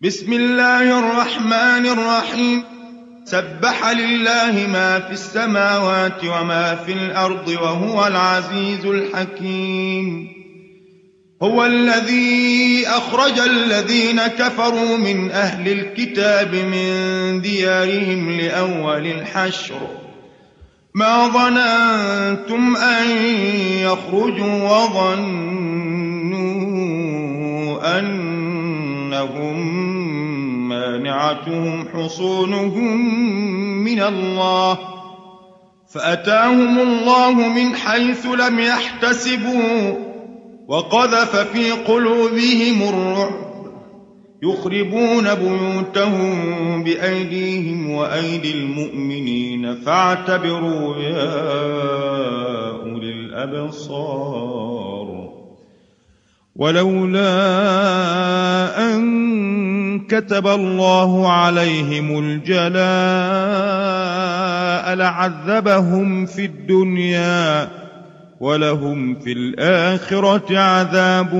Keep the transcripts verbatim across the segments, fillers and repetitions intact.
بسم الله الرحمن الرحيم سبح لله ما في السماوات وما في الأرض وهو العزيز الحكيم. هو الذي أخرج الذين كفروا من أهل الكتاب من ديارهم لأول الحشر ما ظننتم أن يخرجوا وظنوا أنهم مانعتهم حصونهم من الله فأتاهم الله من حيث لم يحتسبوا وقذف في قلوبهم الرعب يخربون بيوتهم بأيديهم وأيدي المؤمنين فاعتبروا يا أولي الأبصار. ولولا أن كتب الله عليهم الجلاء لعذبهم في الدنيا ولهم في الآخرة عذاب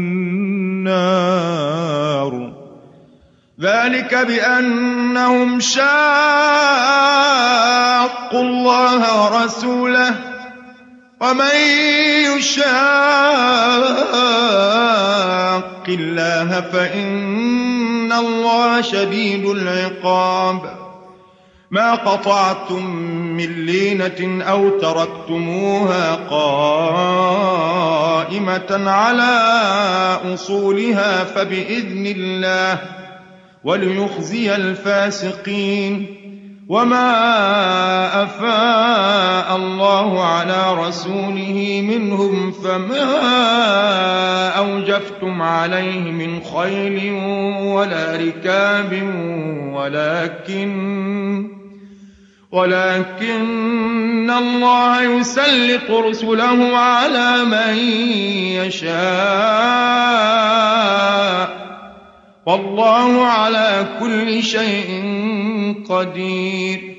النار. ذلك بأنهم شاقوا الله ورسوله ومن يشاق الله فإن الله شديد العقاب. ما قطعتم من لينة أو تركتموها قائمة على أصولها فبإذن الله وليخزي الفاسقين. وما أفاء الله على رسوله منهم فما أوجفتم عليه من خيل ولا ركاب ولكن ولكن الله يسلط رسله على من يشاء والله على كل شيء قدير.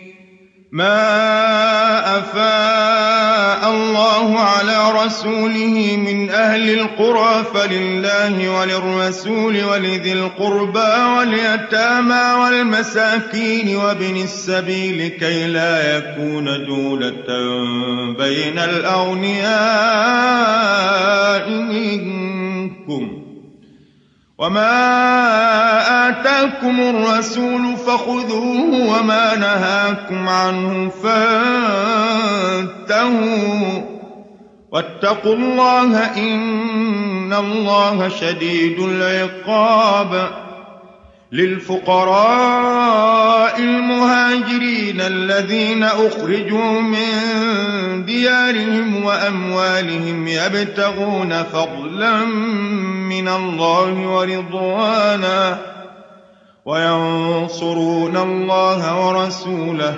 ما أفاء الله على رسوله من أهل القرى فلله وللرسول ولذي القربى واليتامى والمساكين وابن السبيل كي لا يكون دولة بين الأغنياء منكم. وما آتاكم الرسول فخذوه وما نهاكم عنه فانتهوا واتقوا الله إن الله شديد العقاب. للفقراء المهاجرين الذين أخرجوا من ديارهم وأموالهم يبتغون فضلا من الله ورضوانا وينصرون الله ورسوله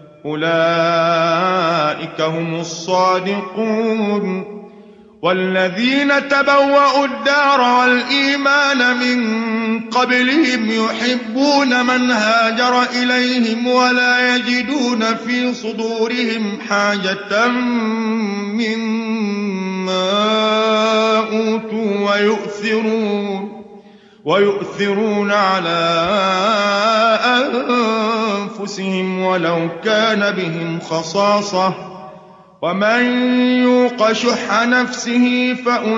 أولئك هم الصادقون. والذين تبوأوا الدار والإيمان من قبلهم يحبون من هاجر إليهم ولا يجدون في صدورهم حاجة مما أوتوا ويؤثرون, ويؤثرون على أنفسهم ولو كان بهم خصاصة ومن يوق شح نفسه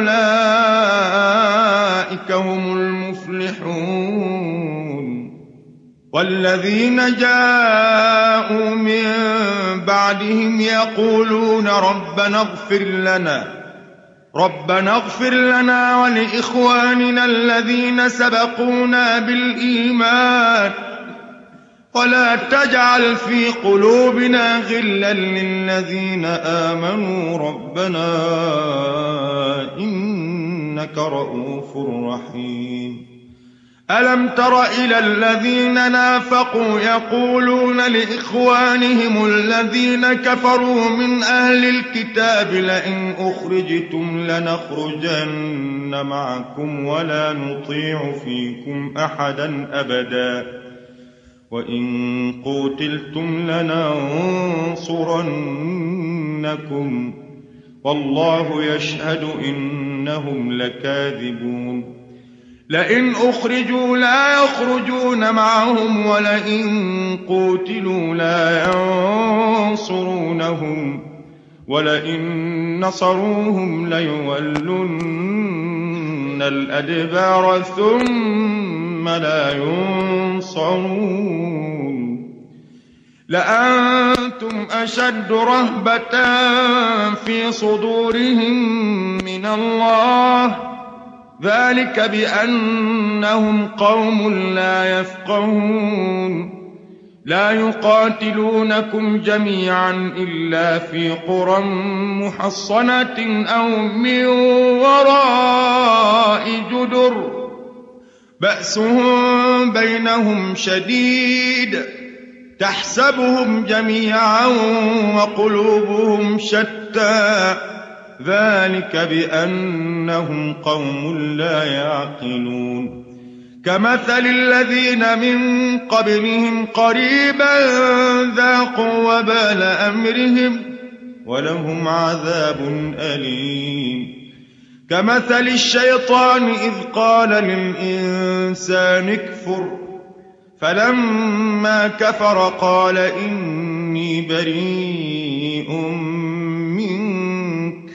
فأولئك هم المفلحون. والذين جاءوا من بعدهم يقولون ربنا اغفر لنا ربنا اغفر لنا ولإخواننا الذين سبقونا بالإيمان ولا تجعل في قلوبنا غلا للذين آمنوا ربنا إنك رؤوف رحيم. ألم تر إلى الذين نافقوا يقولون لإخوانهم الذين كفروا من أهل الكتاب لئن أخرجتم لنخرجن معكم ولا نطيع فيكم أحدا أبدا وإن قوتلتم لننصرنكم والله يشهد إنهم لكاذبون. لئن أخرجوا لا يخرجون معهم ولئن قوتلوا لا ينصرونهم ولئن نصروهم ليولن الأدبار ثم لا ينصرون لأنتم أشد رهبة في صدورهم من الله ذلك بأنهم قوم لا يفقهون لا يقاتلونكم جميعا إلا في قرى محصنة أو من وراء جدر بأسهم بينهم شديد تحسبهم جميعا وقلوبهم شتى ذلك بأنهم قوم لا يعقلون كمثل الذين من قبلهم قريبا ذاقوا وبال أمرهم ولهم عذاب أليم كمثل الشيطان إذ قال للإنسان اكفر فلما كفر قال إني بريء منك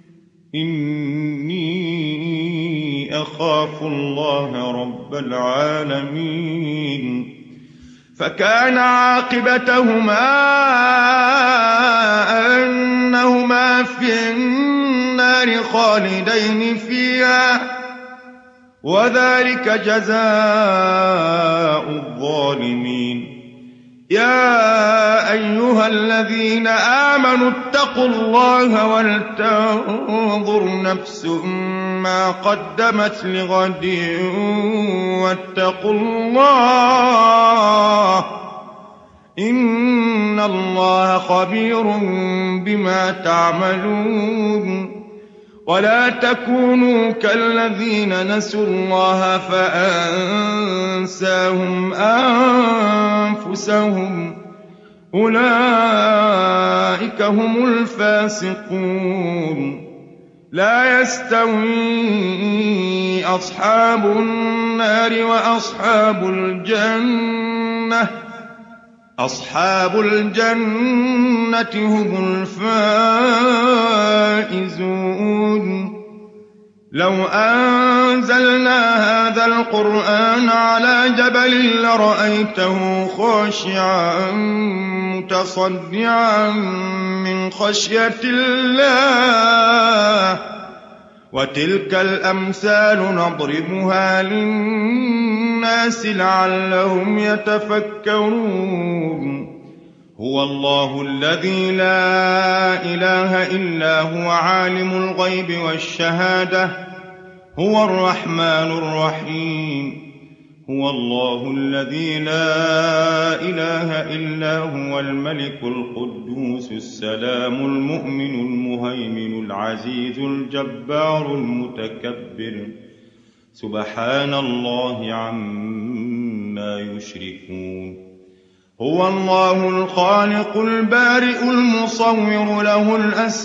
إني أخاف الله رب العالمين فكان عاقبتهما أنهما في النار خالدين فيها وذلك جزاء الظالمين يا أيها الذين آمنوا اتقوا الله ولتنظر نفس ما قدمت لغد واتقوا الله إن الله خبير بما تعملون ولا تكونوا كالذين نسوا الله فأنساهم أنفسهم أولئك هم الفاسقون لا يستوي أصحاب النار وأصحاب الجنة أصحاب الجنة هم الفائزون لو أنزلنا هذا القرآن على جبل لرأيته خاشعا متصدعا من خشية الله وتلك الأمثال نضربها للناس لعلهم يتفكرون هو الله الذي لا إله إلا هو عالم الغيب والشهادة هو الرحمن الرحيم هو الله الذي لا إله إلا هو الملك القدوس السلام المؤمن المهيمن العزيز الجبار المتكبر سبحان الله عما يشركون هو الله الخالق البارئ المصور له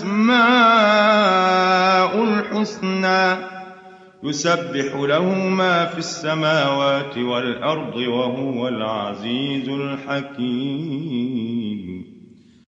الأسماء الحسنى يسبح له ما في السماوات والأرض وهو العزيز الحكيم